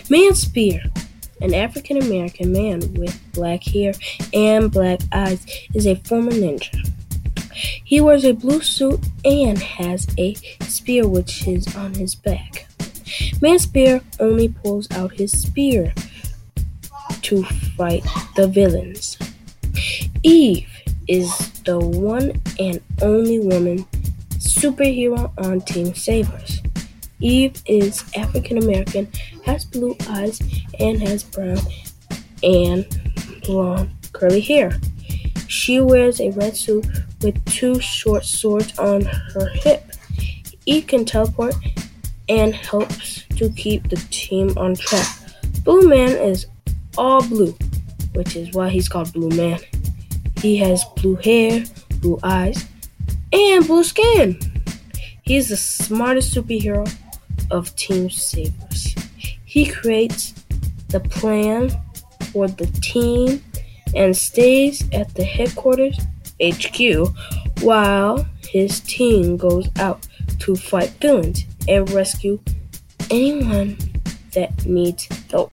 Man Spear, an African American man with black hair and black eyes, is a former ninja. He wears a blue suit and has a spear which is on his back. Man Spear only pulls out his spear to fight the villains. Eve is the one and only woman superhero on Team Savers. Eve is African American, has blue eyes, and has brown and blonde curly hair. She wears a red suit with two short swords on her hip. Eve can teleport and helps to keep the team on track. Blue Man is all blue, which is why he's called Blue Man. He has blue hair, blue eyes, and blue skin. He is the smartest superhero of Team Savers. He creates the plan for the team and stays at the headquarters, HQ, while his team goes out to fight villains and rescue anyone that needs help.